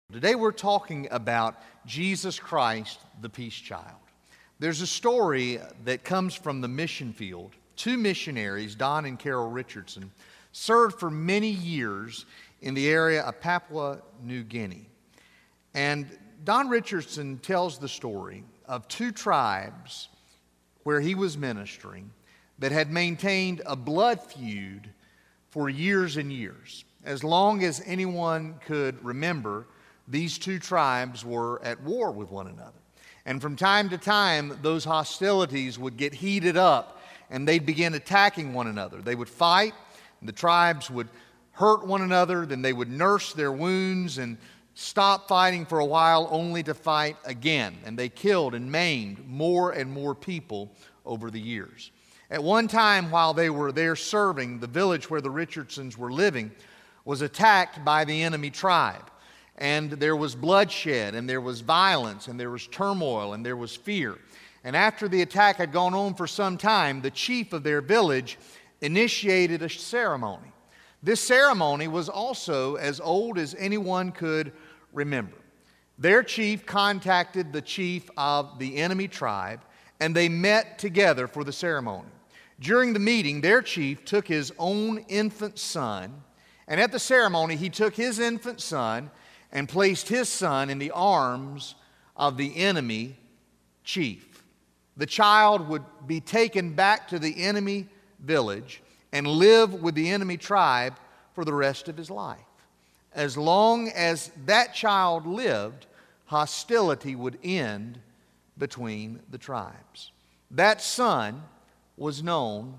Today we're talking about Jesus Christ, the Peace Child. There's a story that comes from the mission field. Two missionaries, Don and Carol Richardson, served for many years in the area of Papua New Guinea. And Don Richardson tells the story of two tribes where he was ministering that had maintained a blood feud for years and years. As long as anyone could remember, these two tribes were at war with one another. And from time to time, those hostilities would get heated up and they'd begin attacking one another. They would fight, and the tribes would hurt one another, then they would nurse their wounds and stop fighting for a while only to fight again. And they killed and maimed more and more people over the years. At one time, while they were there serving, the village where the Richardsons were living was attacked by the enemy tribe. And there was bloodshed, and there was violence, and there was turmoil, and there was fear. And after the attack had gone on for some time, the chief of their village initiated a ceremony. This ceremony was also as old as anyone could remember. Their chief contacted the chief of the enemy tribe, and they met together for the ceremony. During the meeting, their chief took his own infant son, and at the ceremony, he took his infant son and placed his son in the arms of the enemy chief. The child would be taken back to the enemy village and live with the enemy tribe for the rest of his life. As long as that child lived, hostility would end between the tribes. That son was known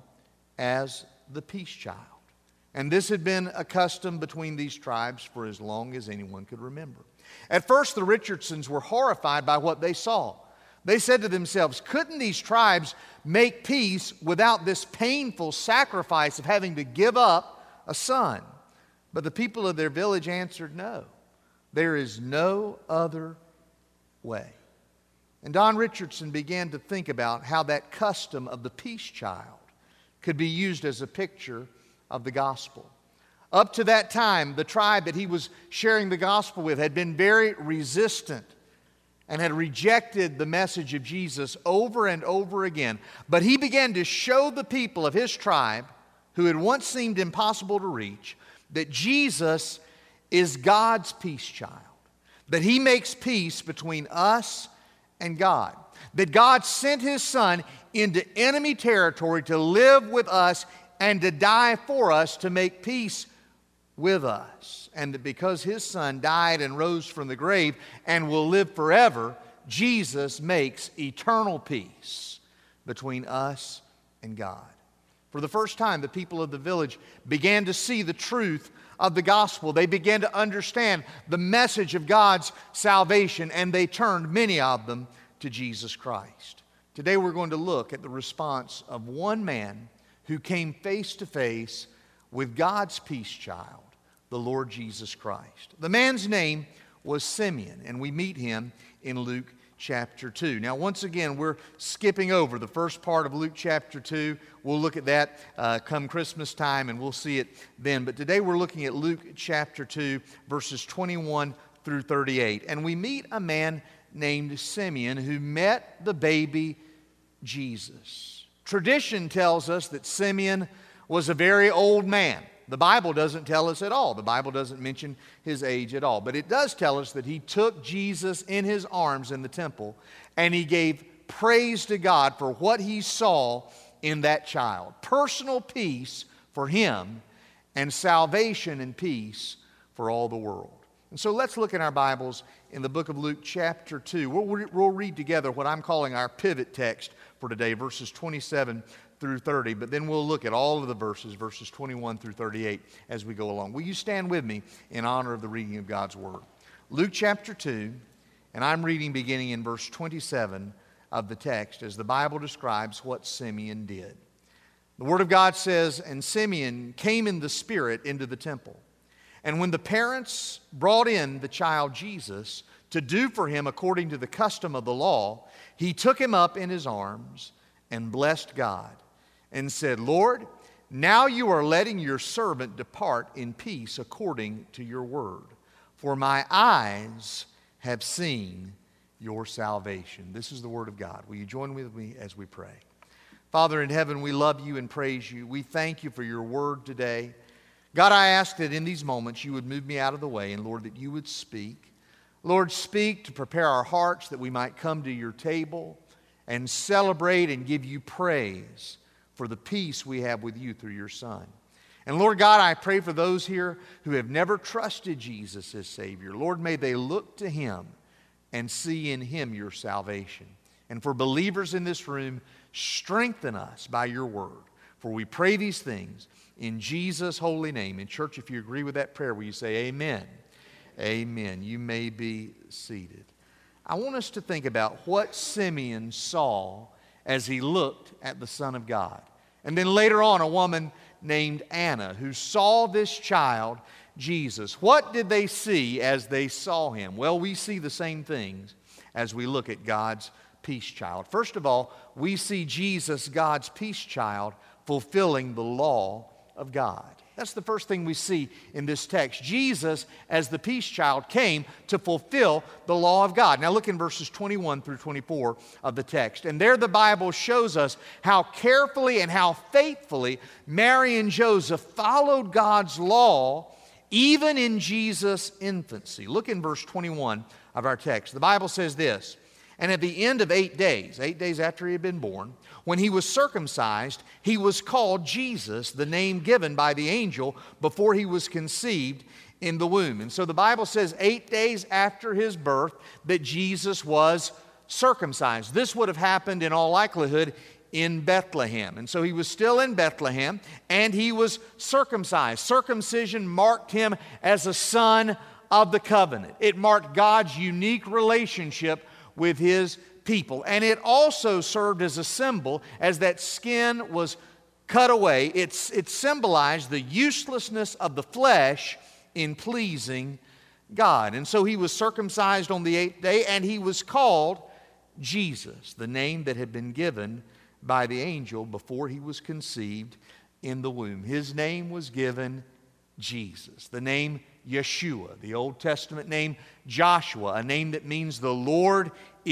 as the Peace Child. And this had been a custom between these tribes for as long as anyone could remember. At first, the Richardsons were horrified by what they saw. They said to themselves, couldn't these tribes make peace without this painful sacrifice of having to give up a son? But the people of their village answered, no, there is no other way. And Don Richardson began to think about how that custom of the Peace Child could be used as a picture of the gospel. Up to that time, the tribe that he was sharing the gospel with had been very resistant and had rejected the message of Jesus over and over again. But he began to show the people of his tribe, who had once seemed impossible to reach, that Jesus is God's peace child, that he makes peace between us and God, that God sent his son into enemy territory to live with us and to die for us to make peace with us. And that because his son died and rose from the grave and will live forever, Jesus makes eternal peace between us and God. For the first time, the people of the village began to see the truth of the gospel. They began to understand the message of God's salvation, and they turned, many of them, to Jesus Christ. Today we're going to look at the response of one man who came face to face with God's peace child, the Lord Jesus Christ. The man's name was Simeon, and we meet him in Luke chapter 2. Now, once again, we're skipping over the first part of Luke chapter 2. We'll look at that come Christmas time, and we'll see it then. But today we're looking at Luke chapter 2, verses 21 through 38. And we meet a man named Simeon who met the baby Jesus. Tradition tells us that Simeon was a very old man. The Bible doesn't tell us at all. The Bible doesn't mention his age at all. But it does tell us that he took Jesus in his arms in the temple, and he gave praise to God for what he saw in that child. Personal peace for him and salvation and peace for all the world. And so let's look in our Bibles in the book of Luke chapter 2. We'll read together what I'm calling our pivot text for today, verses 27 through 30. But then we'll look at all of the verses 21 through 38 as we go along. Will you stand with me in honor of the reading of God's Word? Luke chapter 2, and I'm reading beginning in verse 27 of the text as the Bible describes what Simeon did. The Word of God says, "And Simeon came in the Spirit into the temple. And when the parents brought in the child Jesus to do for him according to the custom of the law, he took him up in his arms and blessed God and said, 'Lord, now you are letting your servant depart in peace according to your word. for my eyes have seen your salvation. This is the word of God. Will you join with me as we pray? Father in heaven, we love you and praise you. We thank you for your word today. God, I ask that in these moments you would move me out of the way, and Lord, that you would speak. Lord, speak to prepare our hearts that we might come to your table and celebrate and give you praise for the peace we have with you through your Son. And Lord God, I pray for those here who have never trusted Jesus as Savior. Lord, may they look to him and see in him your salvation. And for believers in this room, strengthen us by your word. For we pray these things in Jesus' holy name. And church, if you agree with that prayer, will you say amen? Amen. You may be seated. I want us to think about what Simeon saw as he looked at the Son of God. And then later on, a woman named Anna who saw this child, Jesus. What did they see as they saw him? Well, we see the same things as we look at God's peace child. First of all, we see Jesus, God's peace child, fulfilling the law of God. That's the first thing we see in this text. Jesus, as the peace child, came to fulfill the law of God. Now look in verses 21 through 24 of the text. And there the Bible shows us how carefully and how faithfully Mary and Joseph followed God's law even in Jesus' infancy. Look in verse 21 of our text. The Bible says this, and at the end of 8 days after he had been born, when he was circumcised, he was called Jesus, the name given by the angel before he was conceived in the womb. And so the Bible says 8 days after his birth that Jesus was circumcised. This would have happened in all likelihood in Bethlehem. And so he was still in Bethlehem and he was circumcised. Circumcision marked him as a son of the covenant. It marked God's unique relationship with his people. And it also served as a symbol, as that skin was cut away, it symbolized the uselessness of the flesh in pleasing God. And so he was circumcised on the 8th day, and he was called Jesus, the name that had been given by the angel before he was conceived in the womb. His name was given Jesus, the name Yeshua, the Old Testament name Joshua, a name that means the Lord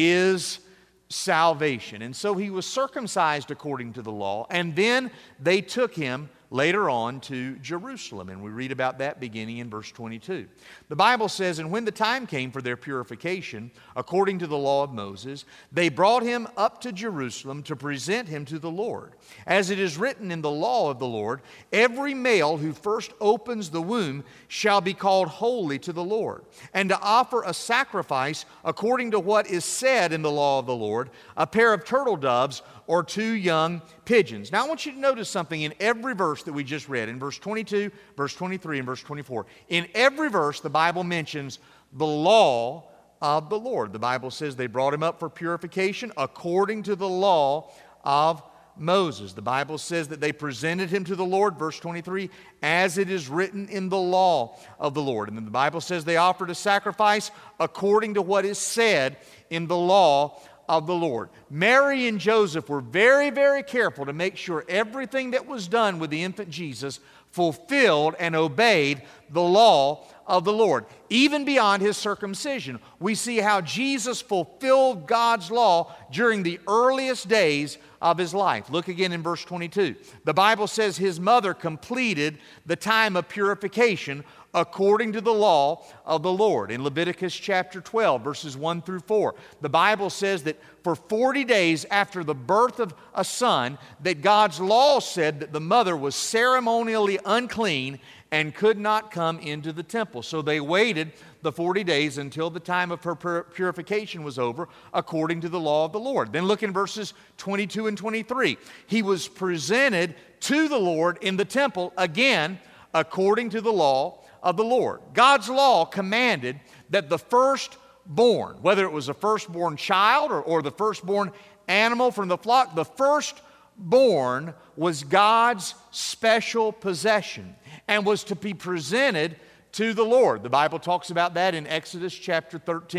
is salvation. And so he was circumcised according to the law, and then they took him later on to Jerusalem, and we read about that beginning in verse 22. The Bible says, and when the time came for their purification, according to the law of Moses, they brought him up to Jerusalem to present him to the Lord. As it is written in the law of the Lord, every male who first opens the womb shall be called holy to the Lord, and to offer a sacrifice according to what is said in the law of the Lord, a pair of turtle doves or 2 young pigeons. Now I want you to notice something in every verse that we just read, in verse 22, verse 23, and verse 24. In every verse, the Bible mentions the law of the Lord. The Bible says they brought him up for purification according to the law of Moses. The Bible says that they presented him to the Lord, verse 23, as it is written in the law of the Lord. And then the Bible says they offered a sacrifice according to what is said in the law of the Lord. Mary and Joseph were very, very careful to make sure everything that was done with the infant Jesus fulfilled and obeyed the law of the Lord, even beyond his circumcision. We see how Jesus fulfilled God's law during the earliest days of his life. Look again in verse 22. The Bible says his mother completed the time of purification according to the law of the Lord. In Leviticus chapter 12, verses 1 through 4, the Bible says that for 40 days after the birth of a son, that God's law said that the mother was ceremonially unclean and could not come into the temple. So they waited the 40 days until the time of her purification was over, according to the law of the Lord. Then look in verses 22 and 23. He was presented to the Lord in the temple, again, according to the law of the Lord. God's law commanded that the firstborn, whether it was a firstborn child or the firstborn animal from the flock, the firstborn was God's special possession and was to be presented to the Lord. The Bible talks about that in Exodus chapter 13,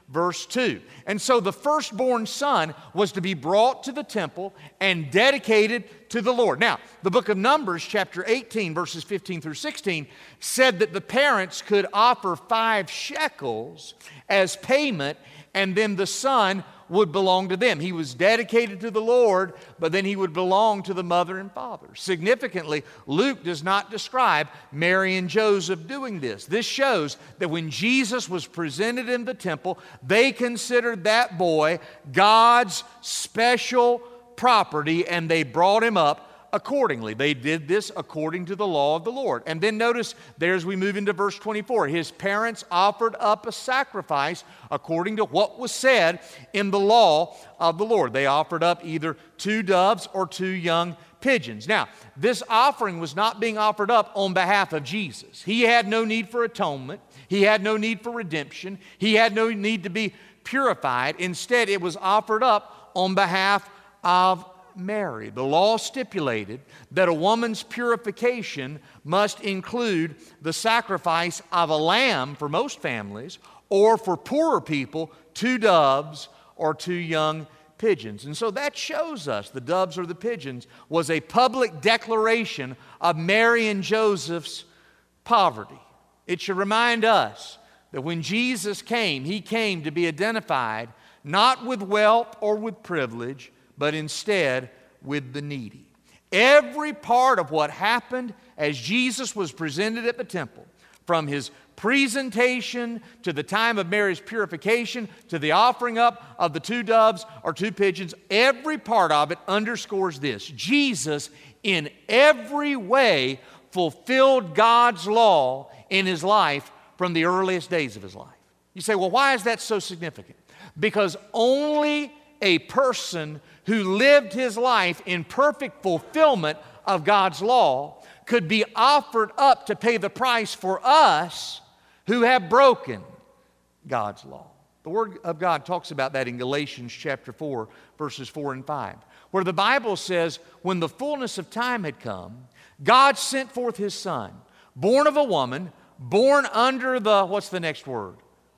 verse 2. And so the firstborn son was to be brought to the temple and dedicated to the Lord. Now, the book of Numbers, chapter 18, verses 15 through 16, said that the parents could offer 5 shekels as payment, and then the son would belong to them. He was dedicated to the Lord, but then he would belong to the mother and father. Significantly, Luke does not describe Mary and Joseph doing this. This shows that when Jesus was presented in the temple, they considered that boy God's special property, and they brought him up accordingly. They did this according to the law of the Lord. And then notice there as we move into verse 24, his parents offered up a sacrifice according to what was said in the law of the Lord. They offered up either 2 doves or 2 young pigeons. Now, this offering was not being offered up on behalf of Jesus. He had no need for atonement. He had no need for redemption. He had no need to be purified. Instead, it was offered up on behalf of Mary. The law stipulated that a woman's purification must include the sacrifice of a lamb for most families, or for poorer people, 2 doves or 2 young pigeons. And so that shows us the doves or the pigeons was a public declaration of Mary and Joseph's poverty. It should remind us that when Jesus came, he came to be identified not with wealth or with privilege, but instead with the needy. Every part of what happened as Jesus was presented at the temple, from his presentation to the time of Mary's purification to the offering up of the 2 doves or 2 pigeons, every part of it underscores this: Jesus in every way fulfilled God's law in his life from the earliest days of his life. You say, well, why is that so significant? Because only a person who lived his life in perfect fulfillment of God's law could be offered up to pay the price for us who have broken God's law. The Word of God talks about that in Galatians chapter 4, verses 4 and 5, where the Bible says, when the fullness of time had come, God sent forth his Son, born of a woman, born under the, what's the next word?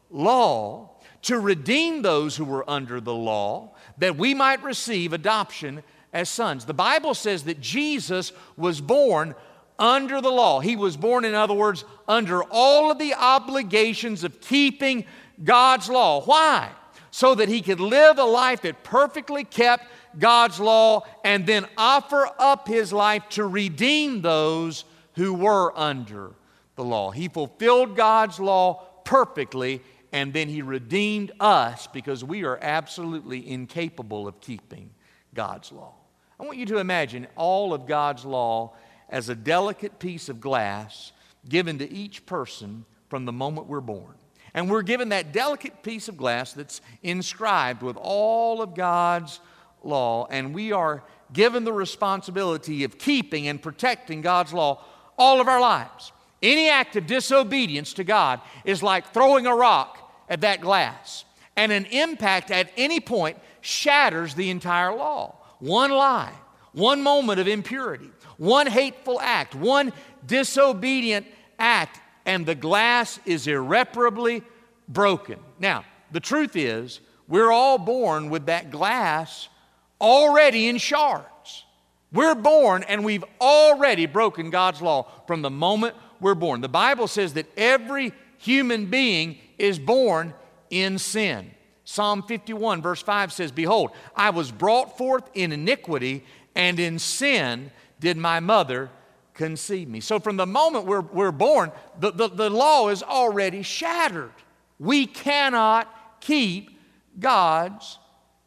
Law, to redeem those who were under the law, that we might receive adoption as sons. The Bible says that Jesus was born under the law. He was born, in other words, under all of the obligations of keeping God's law. Why? So that he could live a life that perfectly kept God's law and then offer up his life to redeem those who were under the law. He fulfilled God's law perfectly, and then he redeemed us because we are absolutely incapable of keeping God's law. I want you to imagine all of God's law as a delicate piece of glass given to each person from the moment we're born. And we're given that delicate piece of glass that's inscribed with all of God's law, and we are given the responsibility of keeping and protecting God's law all of our lives. Any act of disobedience to God is like throwing a rock at that glass, and an impact at any point shatters the entire law. One lie, one moment of impurity, one hateful act, one disobedient act, and the glass is irreparably broken. Now, the truth is, we're all born with that glass already in shards. We're born and we've already broken God's law from the moment we're born. The Bible says that every human being is born in sin. Psalm 51 verse 5 says, "Behold, I was brought forth in iniquity, and in sin did my mother conceive me." So from the moment we're born, the law is already shattered. We cannot keep God's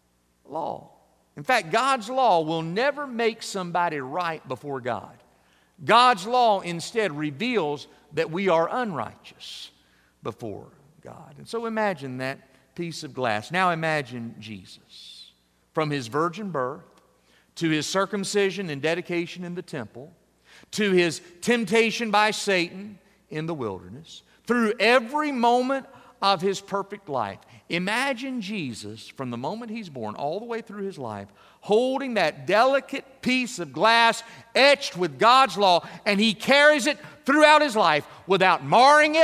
law. In fact, God's law will never make somebody right before God. God's law instead reveals that we are unrighteous before God. And so imagine that piece of glass. Now imagine Jesus. From his virgin birth, to his circumcision and dedication in the temple, to his temptation by Satan in the wilderness, through every moment of his perfect life. Imagine Jesus from the moment he's born all the way through his life, holding that delicate piece of glass etched with God's law, and he carries it throughout his life without marring it,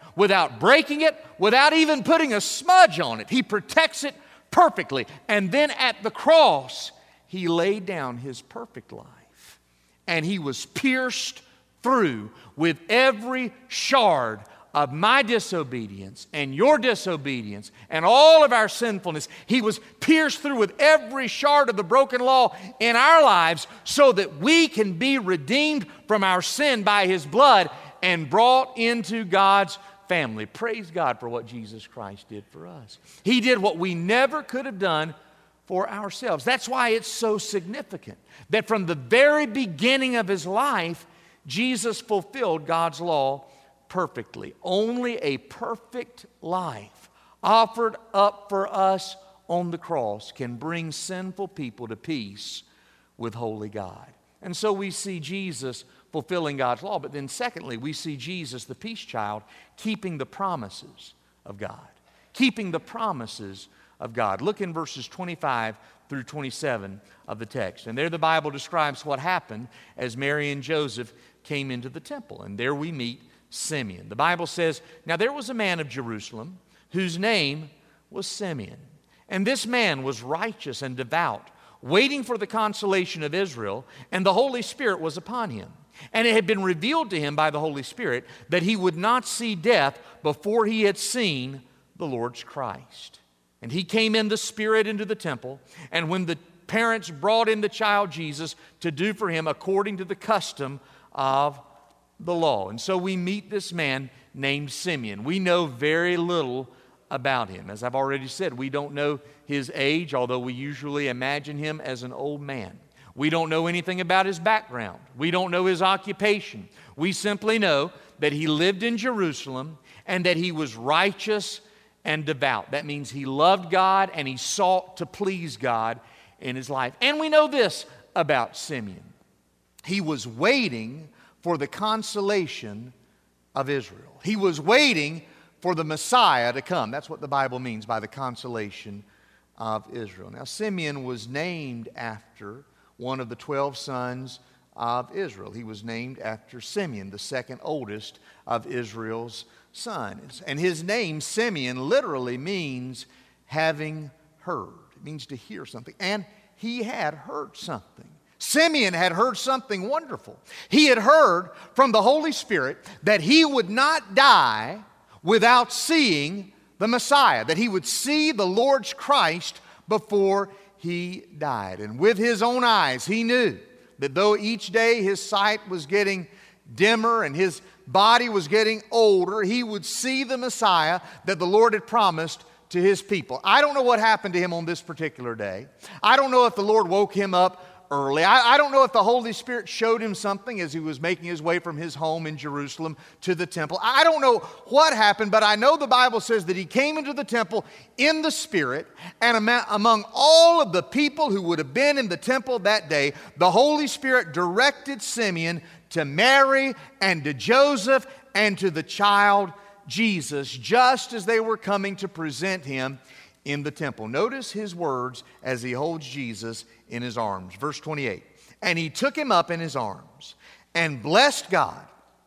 without breaking it, without even putting a smudge on it. He protects it perfectly. And then at the cross, He laid down His perfect life. And He was pierced through with every shard of my disobedience and your disobedience and all of our sinfulness. He was pierced through with every shard of the broken law in our lives so that we can be redeemed from our sin by His blood and brought into God's family. Praise God for what Jesus Christ did for us. He did what we never could have done for ourselves. That's why it's so significant that from the very beginning of His life, Jesus fulfilled God's law perfectly. Only a perfect life offered up for us on the cross can bring sinful people to peace with holy God. And so we see Jesus fulfilling God's law, but then secondly, we see Jesus, the peace child, keeping the promises of God. Keeping the promises of God. Look in verses 25 through 27 of the text. And there the Bible describes what happened as Mary and Joseph came into the temple. And there we meet Simeon. The Bible says, "Now there was a man of Jerusalem whose name was Simeon. And this man was righteous and devout, waiting for the consolation of Israel, and the Holy Spirit was upon him. And it had been revealed to him by the Holy Spirit that he would not see death before he had seen the Lord's Christ. And he came in the Spirit into the temple, and when the parents brought in the child Jesus to do for him according to the custom of the law." And so we meet this man named Simeon. We know very little about him. As I've already said, we don't know his age, although we usually imagine him as an old man. We don't know anything about his background. We don't know his occupation. We simply know that he lived in Jerusalem and that he was righteous and devout. That means he loved God and he sought to please God in his life. And we know this about Simeon. He was waiting for the consolation of Israel. He was waiting for the Messiah to come. That's what the Bible means by the consolation of Israel. Now, Simeon was named after one of the 12 sons of Israel. He was named after Simeon, the second oldest of Israel's sons. And his name, Simeon, literally means having heard. It means to hear something. And he had heard something. Simeon had heard something wonderful. He had heard from the Holy Spirit that he would not die without seeing the Messiah, that he would see the Lord's Christ before he died. And with his own eyes, he knew that though each day his sight was getting dimmer and his body was getting older, he would see the Messiah that the Lord had promised to his people. I don't know what happened to him on this particular day. I don't know if the Lord woke him up early. I don't know if the Holy Spirit showed him something as he was making his way from his home in Jerusalem to the temple. I don't know what happened, but I know the Bible says that he came into the temple in the Spirit, and among all of the people who would have been in the temple that day, the Holy Spirit directed Simeon to Mary and to Joseph and to the child Jesus, just as they were coming to present him in the temple. Notice his words as he holds Jesus in his arms. Verse 28, "And he took him up in his arms and blessed God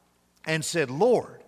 and said, 'Lord,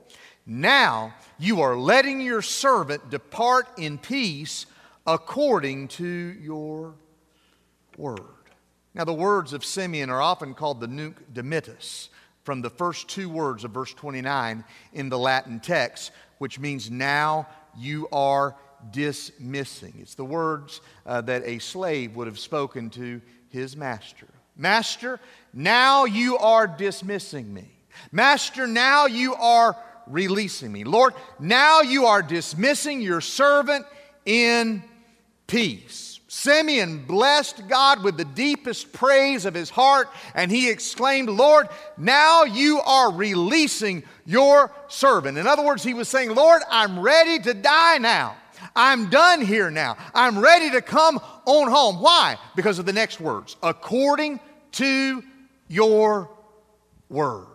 now you are letting your servant depart in peace according to your word.'" Now the words of Simeon are often called the Nunc Dimittis, from the first two words of verse 29 in the Latin text, which means "now you are dismissing." It's the words that a slave would have spoken to his master. "Master, now you are dismissing me. Master, now you are releasing me. Lord, now you are dismissing your servant in peace." Simeon blessed God with the deepest praise of his heart, and he exclaimed, "Lord, now you are releasing your servant." In other words, he was saying, "Lord, I'm ready to die now. I'm done here now. I'm ready to come on home." Why? Because of the next words. "According to your word."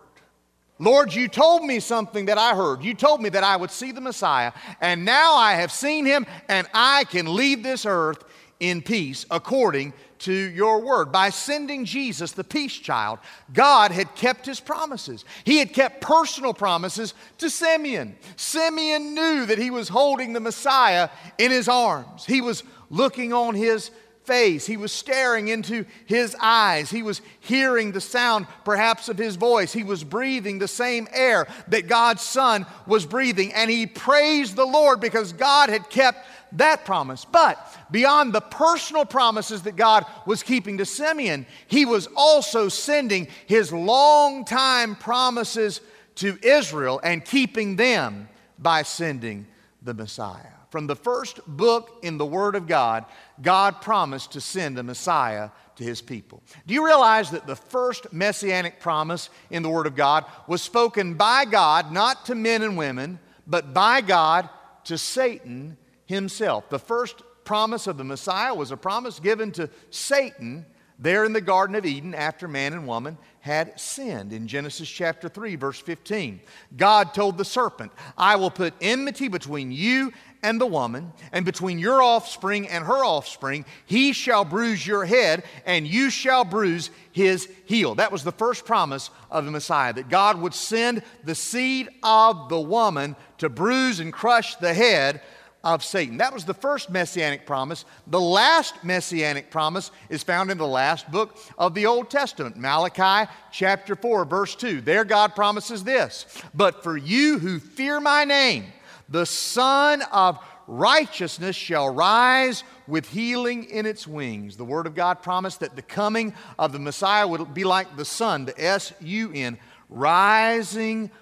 Lord, you told me something that I heard. You told me that I would see the Messiah, and now I have seen him, and I can leave this earth in peace according to your word. By sending Jesus, the peace child, God had kept his promises. He had kept personal promises to Simeon. Simeon knew that he was holding the Messiah in his arms. He was looking on his face. He was staring into his eyes. He was hearing the sound perhaps of his voice. He was breathing the same air that God's Son was breathing. And he praised the Lord because God had kept that promise. But beyond the personal promises that God was keeping to Simeon, he was also sending his long-time promises to Israel and keeping them by sending the Messiah. From the first book in the Word of God, God promised to send a Messiah to his people. Do you realize that the first messianic promise in the Word of God was spoken by God, not to men and women, but by God to Satan himself? The first promise of the Messiah was a promise given to Satan there in the Garden of Eden after man and woman had sinned. In Genesis chapter 3, verse 15, God told the serpent, I will put enmity between you and the woman, and between your offspring and her offspring. He shall bruise your head, and you shall bruise his heel. That was the first promise of the Messiah, that God would send the seed of the woman to bruise and crush the head of Satan. That was the first messianic promise. The last messianic promise is found in the last book of the Old Testament, Malachi chapter 4, verse 2. There God promises this, but for you who fear my name, the Son of righteousness shall rise with healing in its wings. The Word of God promised that the coming of the Messiah would be like the sun, the S-U-N, rising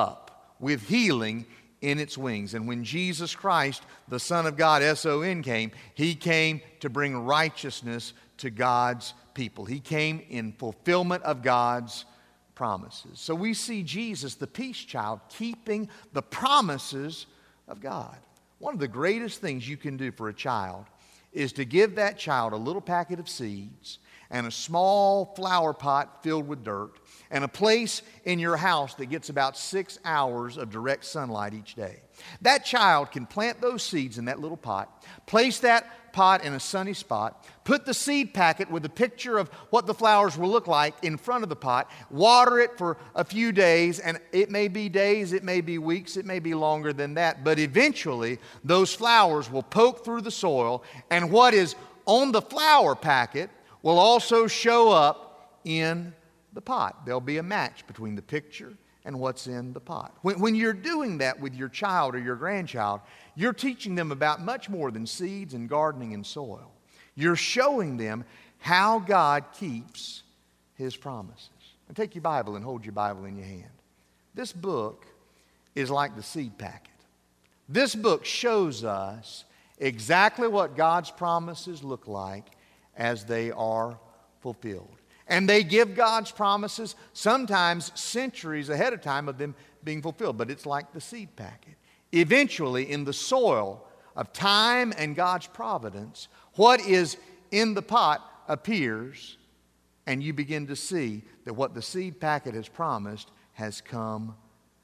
up with healing in its wings. And when Jesus Christ, the Son of God, S-O-N, came, he came to bring righteousness to God's people. He came in fulfillment of God's promises. So we see Jesus, the peace child, keeping the promises of God. One of the greatest things you can do for a child is to give that child a little packet of seeds and a small flower pot filled with dirt and a place in your house that gets about 6 hours of direct sunlight each day. That child can plant those seeds in that little pot, place that pot in a sunny spot, put the seed packet with a picture of what the flowers will look like in front of the pot, water it for a few days, and it may be days, it may be weeks, it may be longer than that, but eventually those flowers will poke through the soil, and what is on the flower packet will also show up in the pot. There'll be a match between the picture and what's in the pot. When you're doing that with your child or your grandchild, you're teaching them about much more than seeds and gardening and soil. You're showing them how God keeps his promises. And take your Bible and hold your Bible in your hand. This book is like the seed packet. This book shows us exactly what God's promises look like as they are fulfilled. And they give God's promises sometimes centuries ahead of time of them being fulfilled. But it's like the seed packet. Eventually, in the soil of time and God's providence, what is in the pot appears, and you begin to see that what the seed packet has promised has come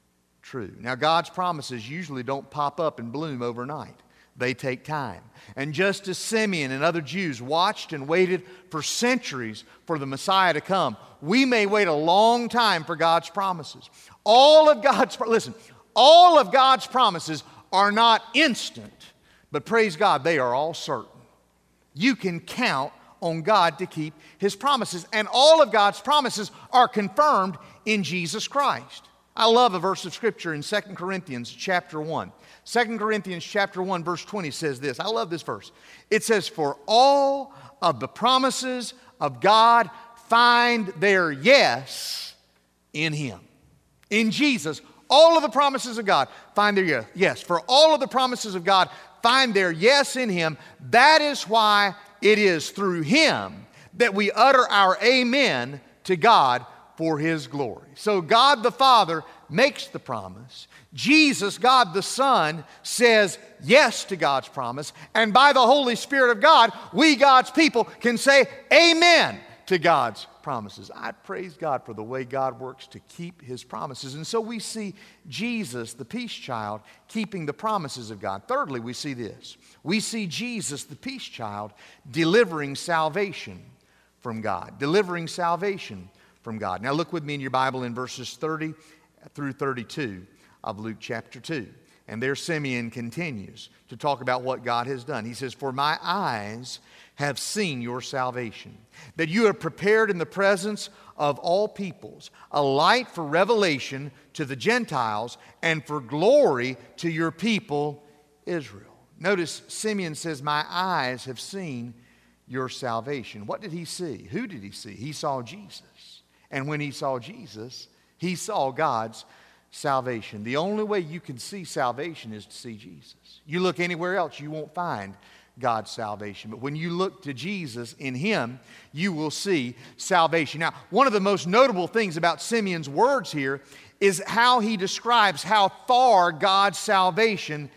true. Now, God's promises usually don't pop up and bloom overnight. They take time. And just as Simeon and other Jews watched and waited for centuries for the Messiah to come, we may wait a long time for God's promises. All of God's promises are not instant, but praise God, they are all certain. You can count on God to keep his promises, and all of God's promises are confirmed in Jesus Christ. I love a verse of Scripture in 2 Corinthians chapter 1. 2 Corinthians chapter 1 verse 20 says this. I love this verse. It says, for all of the promises of God find their yes in him. In Jesus, all of the promises of God find their yes. For all of the promises of God find their yes in him. That is why it is through him that we utter our amen to God for his glory. So God the Father makes the promise. Jesus, God the Son, says yes to God's promise. And by the Holy Spirit of God, we, God's people, can say amen to God's promises. I praise God for the way God works to keep His promises. And so we see Jesus, the peace child, keeping the promises of God. Thirdly, we see this. We see Jesus, the peace child, delivering salvation from God. Delivering salvation from God. Now look with me in your Bible in verses 30 through 32 of Luke chapter 2. And there Simeon continues to talk about what God has done. He says, "For my eyes have seen your salvation, that you have prepared in the presence of all peoples a light for revelation to the Gentiles and for glory to your people Israel." Notice Simeon says, "My eyes have seen your salvation." What did he see? Who did he see? He saw Jesus. And when he saw Jesus, he saw God's salvation. The only way you can see salvation is to see Jesus. You look anywhere else, you won't find God's salvation. But when you look to Jesus, in Him, you will see salvation. Now, one of the most notable things about Simeon's words here is how he describes how far God's salvation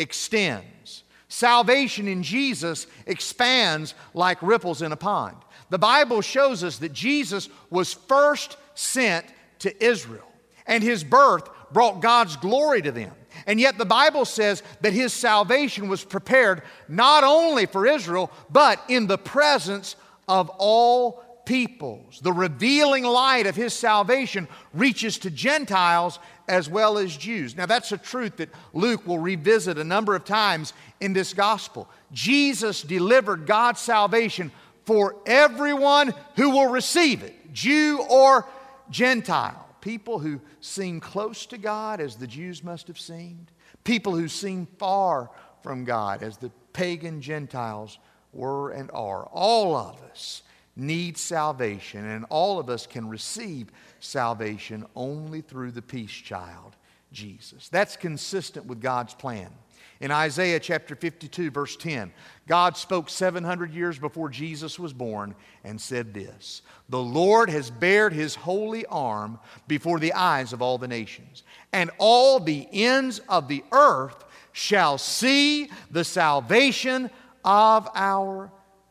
extends. Salvation in Jesus expands like ripples in a pond. The Bible shows us that Jesus was first sent to Israel, and His birth brought God's glory to them. And yet the Bible says that His salvation was prepared not only for Israel, but in the presence of all peoples. The revealing light of His salvation reaches to Gentiles as well as Jews. Now that's a truth that Luke will revisit a number of times in this gospel. Jesus delivered God's salvation for everyone who will receive it, Jew or Gentile. People who seem close to God, as the Jews must have seemed. People who seem far from God, as the pagan Gentiles were and are. All of us need salvation, and all of us can receive salvation only through the peace child, Jesus. That's consistent with God's plan. In Isaiah chapter 52, verse 10, God spoke 700 years before Jesus was born and said this: "The Lord has bared His holy arm before the eyes of all the nations, and all the ends of the earth shall see the salvation of our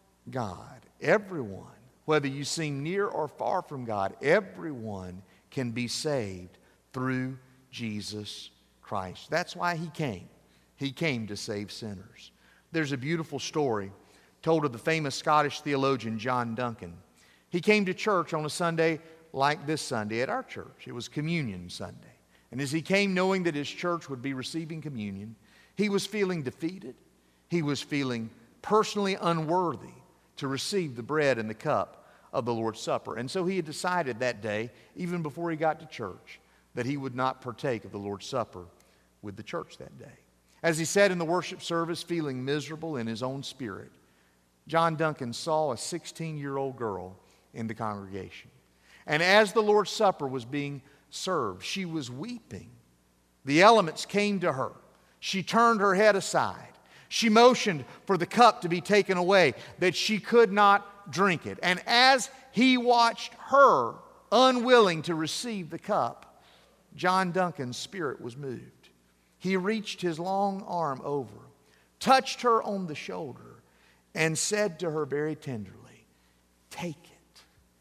God." Everyone, whether you seem near or far from God, everyone can be saved through Jesus Christ. That's why He came. He came to save sinners. There's a beautiful story told of the famous Scottish theologian John Duncan. He came to church on a Sunday like this Sunday at our church. It was Communion Sunday. And as he came knowing that his church would be receiving communion, he was feeling defeated. He was feeling personally unworthy to receive the bread and the cup of the Lord's Supper. And so he had decided that day, even before he got to church, that he would not partake of the Lord's Supper with the church that day. As he sat in the worship service feeling miserable in his own spirit, John Duncan saw a 16-year-old girl in the congregation. And as the Lord's Supper was being served, she was weeping. The elements came to her. She turned her head aside. She motioned for the cup to be taken away, that she could not drink it. And as he watched her, unwilling to receive the cup, John Duncan's spirit was moved. He reached his long arm over, touched her on the shoulder, and said to her very tenderly, "Take it.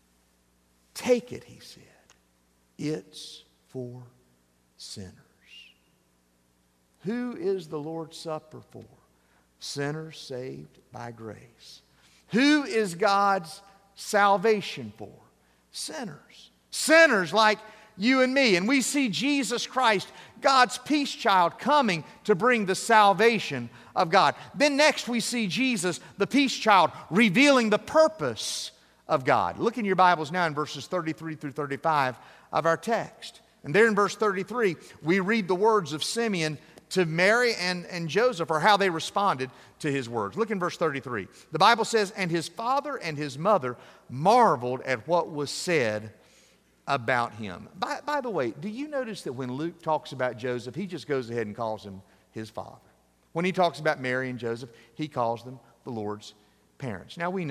Take it," he said. "It's for sinners." Who is the Lord's Supper for? Sinners saved by grace. Who is God's salvation for? Sinners. Sinners like you and me. And we see Jesus Christ, God's peace child, coming to bring the salvation of God. Then next we see Jesus, the peace child, revealing the purpose of God. Look in your Bibles now in verses 33 through 35 of our text. And there in verse 33, we read the words of Simeon to Mary and Joseph, or how they responded to his words. Look in verse 33. The Bible says, "And his father and his mother marveled at what was said about him." By the way, do you notice that when Luke talks about Joseph, he just goes ahead and calls him his father? When he talks about Mary and Joseph, he calls them the Lord's parents. Now we know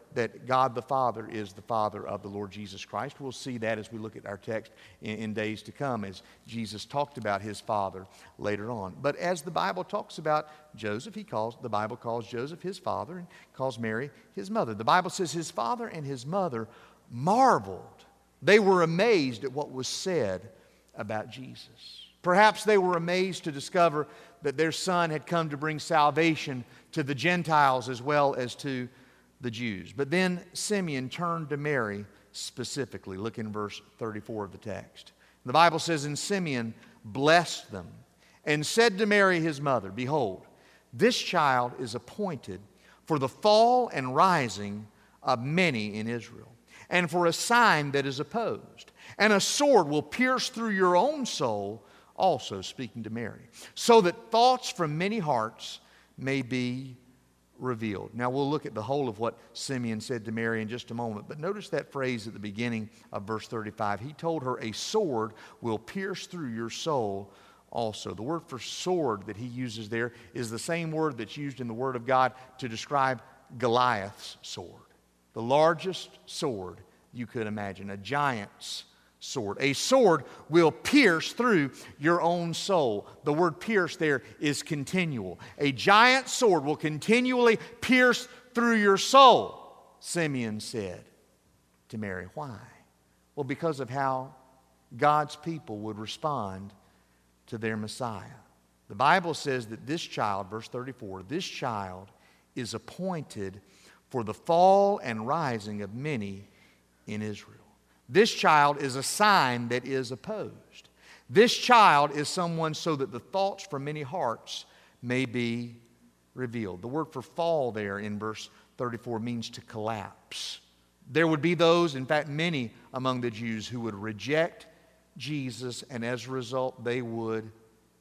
that God the Father is the Father of the Lord Jesus Christ. We'll see that as we look at our text in days to come, as Jesus talked about his Father later on. But as the Bible talks about Joseph, the Bible calls Joseph his father and calls Mary his mother. The Bible says his father and his mother marveled. They were amazed at what was said about Jesus. Perhaps they were amazed to discover that their son had come to bring salvation to the Gentiles as well as to the Jews. But then Simeon turned to Mary specifically. Look in verse 34 of the text. The Bible says, and Simeon blessed them and said to Mary his mother, behold, this child is appointed for the fall and rising of many in Israel, and for a sign that is opposed. And a sword will pierce through your own soul, also speaking to Mary, so that thoughts from many hearts may be revealed. Now we'll look at the whole of what Simeon said to Mary in just a moment, but notice that phrase at the beginning of verse 35. He told her, a sword will pierce through your soul also. The word for sword that he uses there is the same word that's used in the Word of God to describe Goliath's sword, the largest sword you could imagine, a giant's sword. A sword will pierce through your own soul. The word pierce there is continual. A giant sword will continually pierce through your soul, Simeon said to Mary. Why? Well, because of how God's people would respond to their Messiah. The Bible says that this child, verse 34, this child is appointed for the fall and rising of many in Israel. This child is a sign that is opposed. This child is someone so that the thoughts from many hearts may be revealed. The word for fall there in verse 34 means to collapse. There would be those, in fact many among the Jews, who would reject Jesus, and as a result they would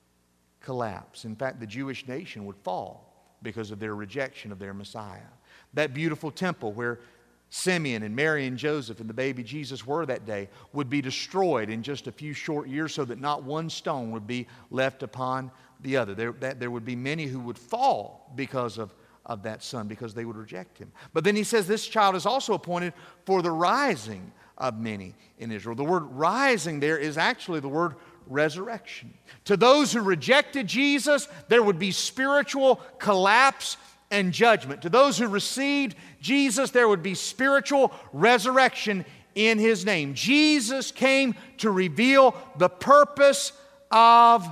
collapse. In fact, the Jewish nation would fall because of their rejection of their Messiah. That beautiful temple where Simeon and Mary and Joseph and the baby Jesus were that day would be destroyed in just a few short years, so that not one stone would be left upon the other. There would be many who would fall because of that son, because they would reject him. But then he says this child is also appointed for the rising of many in Israel. The word rising there is actually the word resurrection. To those who rejected Jesus, there would be spiritual collapse and judgment. To those who received Jesus, there would be spiritual resurrection in his name. Jesus came to reveal the purpose of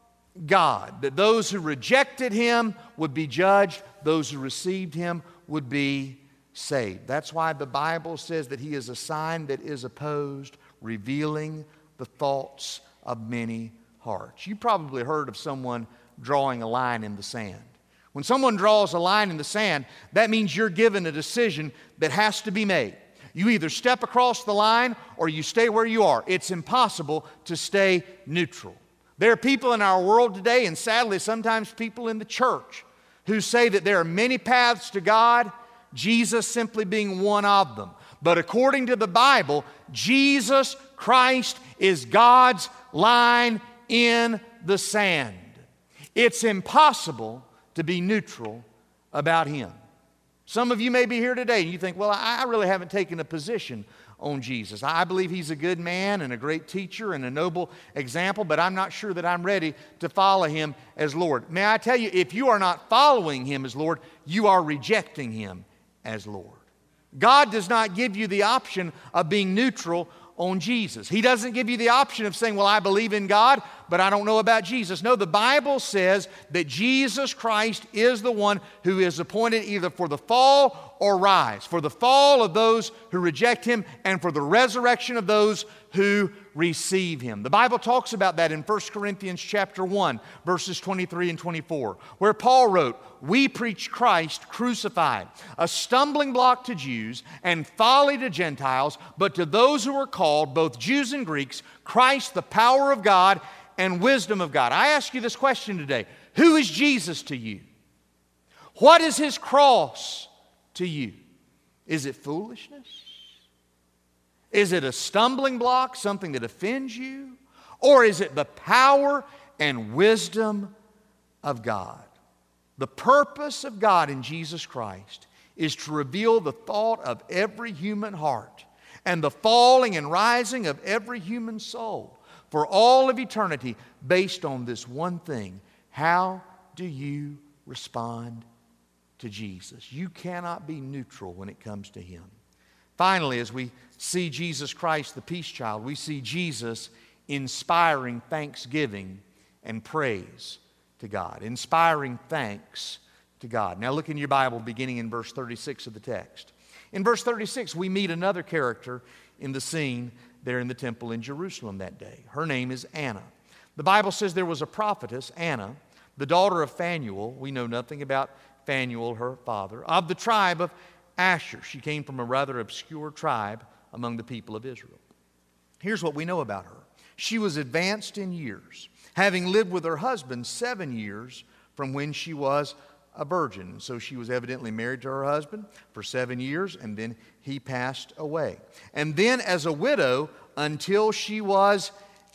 God, that those who rejected him would be judged, those who received him would be saved. That's why the Bible says that he is a sign that is opposed, revealing the thoughts of many hearts. You probably heard of someone drawing a line in the sand. When someone draws a line in the sand, that means you're given a decision that has to be made. You either step across the line or you stay where you are. It's impossible to stay neutral. There are people in our world today, and sadly sometimes people in the church, who say that there are many paths to God, Jesus simply being one of them. But according to the Bible, Jesus Christ is God's line in the sand. It's impossible to be neutral about him. Some of you may be here today and you think, well, I really haven't taken a position on Jesus. I believe he's a good man and a great teacher and a noble example, but I'm not sure that I'm ready to follow him as Lord. May I tell you, if you are not following him as Lord, you are rejecting him as Lord. God does not give you the option of being neutral on Jesus. He doesn't give you the option of saying, well, I believe in God, but I don't know about Jesus. No, the Bible says that Jesus Christ is the one who is appointed either for the fall or rise, for the fall of those who reject him and for the resurrection of those who receive him. The Bible talks about that in 1 Corinthians chapter 1, verses 23 and 24, where Paul wrote, we preach Christ crucified, a stumbling block to Jews and folly to Gentiles, but to those who are called, both Jews and Greeks, Christ the power of God and wisdom of God. I ask you this question today. Who is Jesus to you? What is his cross to you? Is it foolishness? Is it a stumbling block, something that offends you? Or is it the power and wisdom of God? The purpose of God in Jesus Christ is to reveal the thought of every human heart and the falling and rising of every human soul for all of eternity based on this one thing. How do you respond to Jesus? You cannot be neutral when it comes to Him. Finally, as we see Jesus Christ, the peace child, we see Jesus inspiring thanksgiving and praise to God. Inspiring thanks to God. Now look in your Bible beginning in verse 36 of the text. In verse 36, we meet another character in the scene there in the temple in Jerusalem that day. Her name is Anna. The Bible says there was a prophetess, Anna, the daughter of Phanuel. We know nothing about Phanuel, her father, of the tribe of Asher. She came from a rather obscure tribe among the people of Israel. Here's what we know about her. She was advanced in years, having lived with her husband 7 years from when she was a virgin. So she was evidently married to her husband for 7 years, and then he passed away. And then as a widow until she was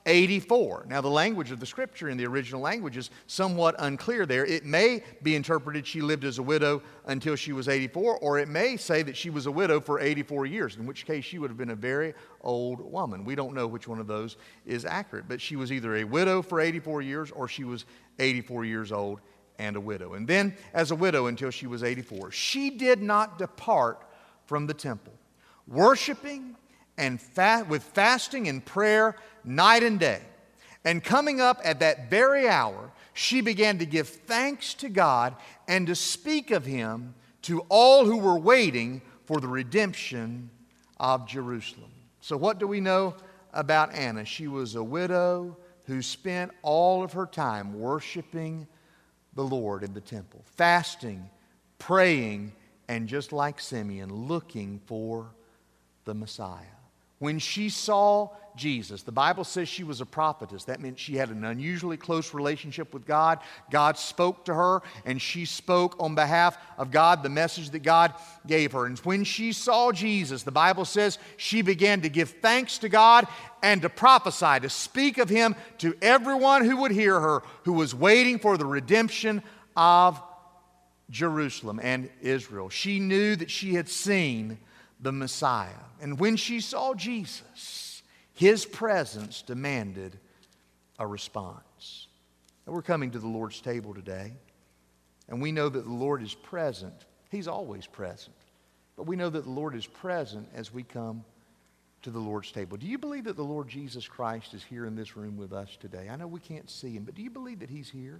84. Now the language of the scripture in the original language is somewhat unclear there. It may be interpreted she lived as a widow until she was 84, or it may say that she was a widow for 84 years, in which case she would have been a very old woman. We don't know which one of those is accurate, but she was either a widow for 84 years or she was 84 years old and a widow. And then as a widow until she was 84. She did not depart from the temple, worshiping and with fasting and prayer night and day. And coming up at that very hour, she began to give thanks to God and to speak of Him to all who were waiting for the redemption of Jerusalem. So what do we know about Anna? She was a widow who spent all of her time worshiping the Lord in the temple, fasting, praying, and just like Simeon, looking for the Messiah. When she saw Jesus, the Bible says she was a prophetess. That meant she had an unusually close relationship with God. God spoke to her, and she spoke on behalf of God, the message that God gave her. And when she saw Jesus, the Bible says she began to give thanks to God and to prophesy, to speak of Him to everyone who would hear her, who was waiting for the redemption of Jerusalem and Israel. She knew that she had seen the Messiah. And when she saw Jesus, His presence demanded a response. And we're coming to the Lord's table today, and we know that the Lord is present. He's always present. But we know that the Lord is present as we come to the Lord's table. Do you believe that the Lord Jesus Christ is here in this room with us today? I know we can't see Him, but do you believe that He's here?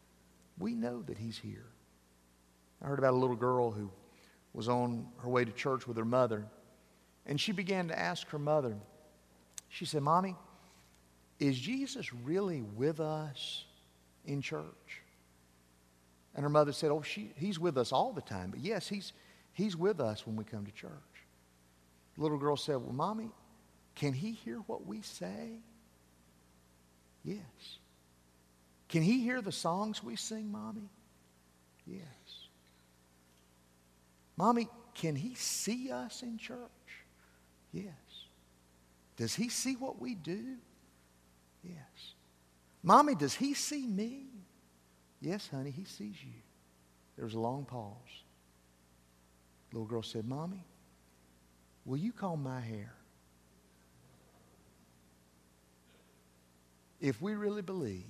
We know that He's here. I heard about a little girl who was on her way to church with her mother, and she began to ask her mother, she said, "Mommy, is Jesus really with us in church?" And her mother said, "Oh, He's with us all the time, but yes, He's with us when we come to church." The little girl said, "Well, Mommy, can He hear what we say?" "Yes." "Can He hear the songs we sing, Mommy?" "Yes." "Mommy, can He see us in church?" "Yes." "Does He see what we do?" "Yes." "Mommy, does He see me?" "Yes, honey, He sees you." There was a long pause. The little girl said, "Mommy, will you comb my hair?" If we really believe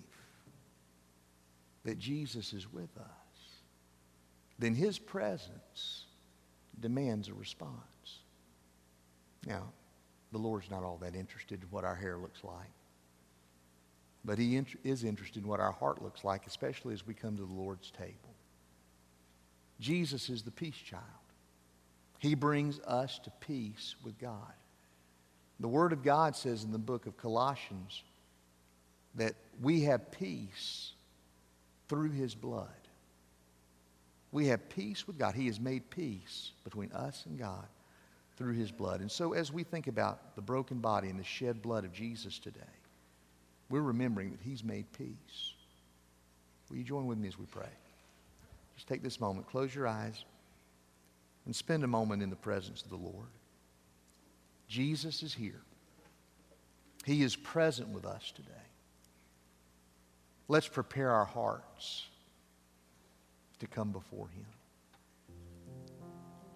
that Jesus is with us, then His presence demands a response. Now, the Lord's not all that interested in what our hair looks like, but He is interested in what our heart looks like, especially as we come to the Lord's table. Jesus is the peace child. He brings us to peace with God. The Word of God says in the book of Colossians that we have peace through His blood. We have peace with God. He has made peace between us and God through His blood. And so as we think about the broken body and the shed blood of Jesus today, we're remembering that He's made peace. Will you join with me as we pray? Just take this moment, close your eyes, and spend a moment in the presence of the Lord. Jesus is here. He is present with us today. Let's prepare our hearts to come before Him.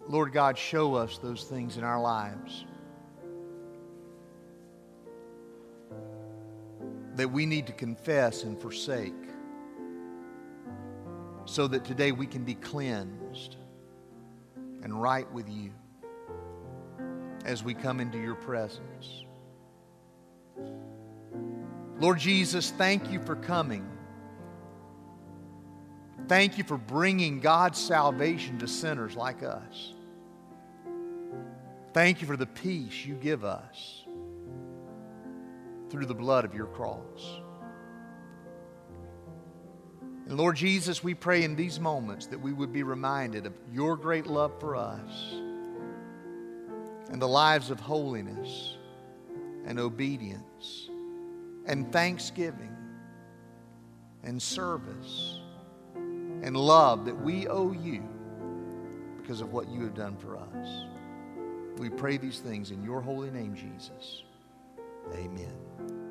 Lord God, show us those things in our lives that we need to confess and forsake, so that today we can be cleansed and right with you as we come into your presence. Lord Jesus, thank you for coming. Thank you for bringing God's salvation to sinners like us. Thank you for the peace you give us through the blood of your cross. And Lord Jesus, we pray in these moments that we would be reminded of your great love for us and the lives of holiness and obedience and thanksgiving and service and love that we owe you because of what you have done for us. We pray these things in your holy name, Jesus. Amen.